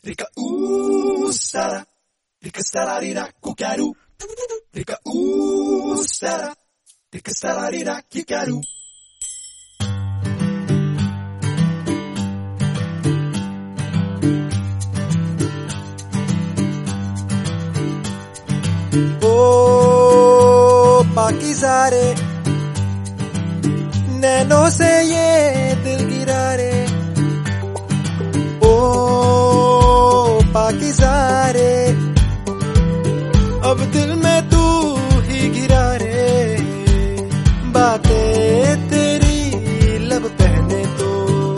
Rika stara, rika stara rira kukaru. Rika stara, rika stara rira kikaru. ओ पाकीज़ा रे नैनों से ये दिल गिरा रे ओ पाकीज़ा रे अब दिल में तू ही गिरा रे बातें तेरी लब पहने तो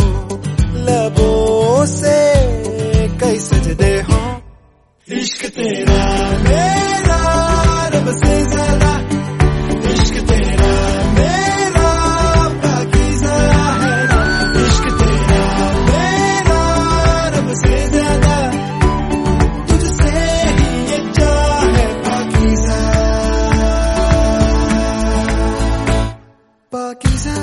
लबों से कई सजदे हों इश्क तेरा मेरा रब से ज्यादा इश्क तेरा मेरा पाकीज़ा है ना इश्क तेरा मेरा रब से ज्यादा तुझसे ही ये चाहे पाकीज़ा पाकीज़ा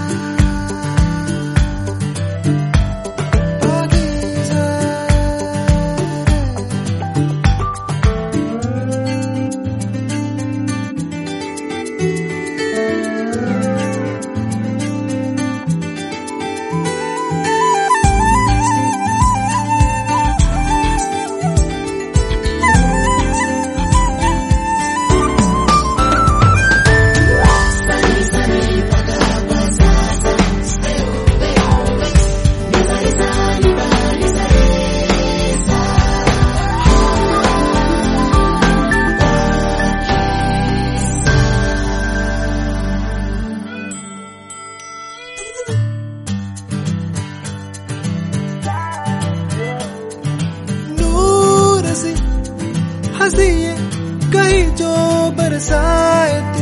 हंसी ये कहीं जो बरसाए तू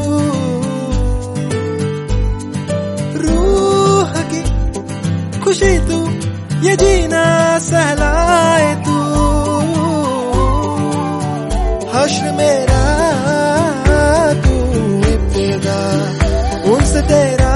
रूह की खुशी तू ये जीना सहलाए तू हश्र मेरा तू इब्तिदा उनसे तेरा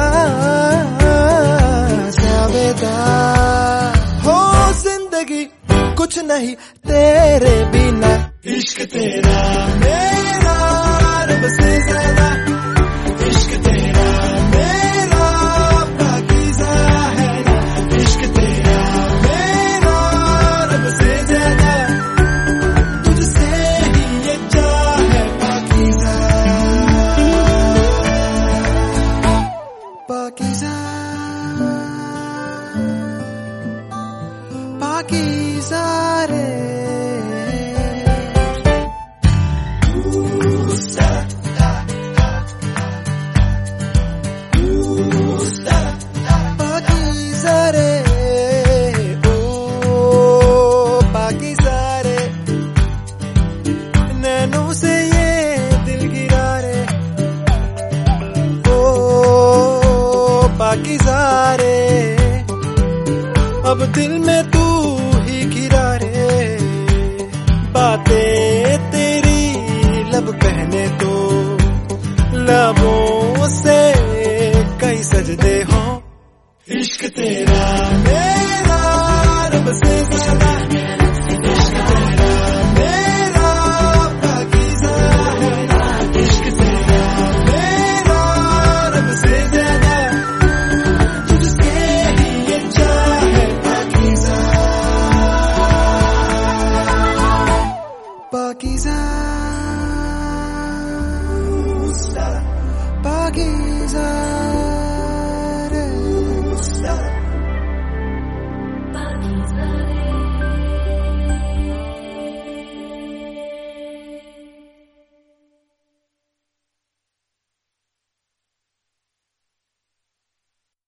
जावेदा हो जिंदगी कुछ नहीं तेरे बिना इश्क तेरा मेरा रब से ज्यादा इश्क तेरा मेरा पाकीज़ा है ना इश्क तेरा मेरा रब से ज्यादा तुझसे ही ये चाहे पाकीज़ा पाकीज़ा पाकीज़ा रे